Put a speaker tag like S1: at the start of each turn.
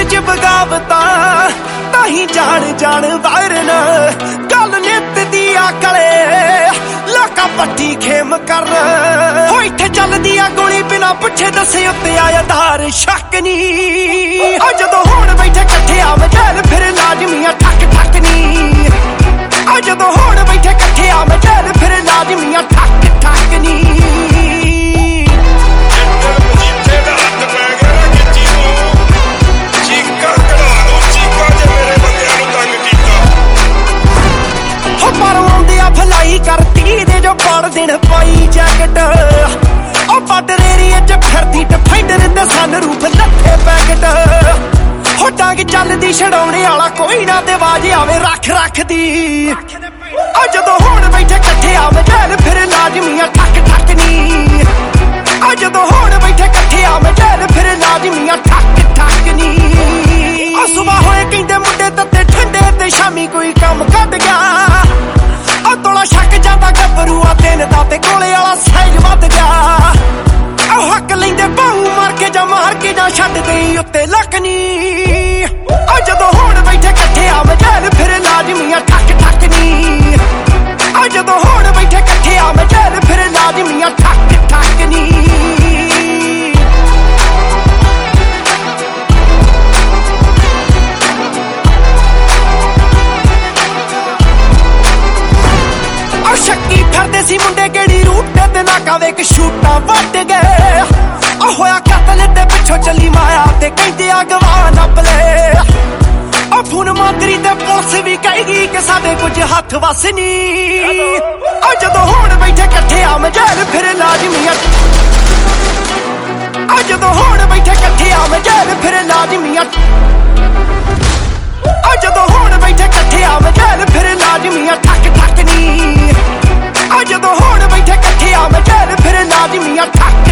S1: च बगावतां ताही जान जान वायरन गल नित दी आकले लाका पट्टी खेम कर हो इत्थे चलदी आ गोली बिना पुछे दसे उत्ते आया धार शक नी जदों होण बैठे कट्ठे आ मचैल फिर लाजमियां ठक ठक नी जदों होण बैठे कट्ठे आ मचैल फिर लाजमियां ठक ठक नी करती दे जो पड़ दिन पाई जैकेट बॉर्डर एरिया च फिरदी डिफेंडर ते सन रूप लट्ठे पैकेट हो टांग चलदी छड़ाउने वाला कोई ना ते बाज आवे रख रख दी जदों होण बैठे कट्ठे आ मचैल फिर लाजमियां ठक ठक नी जदों होण बैठे कट्ठे आ मचैल फिर लाजमियां ठक ठक नी सुबह होए कहंदे मुंडे तत्ते ठंडे ते शामी कोई कम कट गया तोला शक जांदा गबरूआ दिन दा ते गोले वाला साइज वध गया हक लैंदे बाहू मार के जा मार के जा छड्ड गई उत्ते लकनी जदों होण बैठे कट्ठे आ मचैल फिर लाजमियां ठक ठक नी जदों होण बैठे कट्ठे आ मचैल फिर लाजमियां ठक ठक नी शक्की फिरदे सी मुंडे केड़ी रूट ते नाका वेख शूटा वट गए होया कतल ते पिछों चली माया ते कहंदे अगवा नप ले फोन मंत्री ते पुलिस भी कहेगी कि साडे कुछ हथ वस नी जदों होण बैठे कट्ठे आ मचैल फिर लाजमियां जदों होण बैठे कट्ठे आ मचैल फिर लाजमियां जदों होण बैठे कट्ठे आ मचैल फिर लाजमियां ठक ठक नी जदों होण बैठे कट्ठे आ मचैल फिर लाजमियां ठक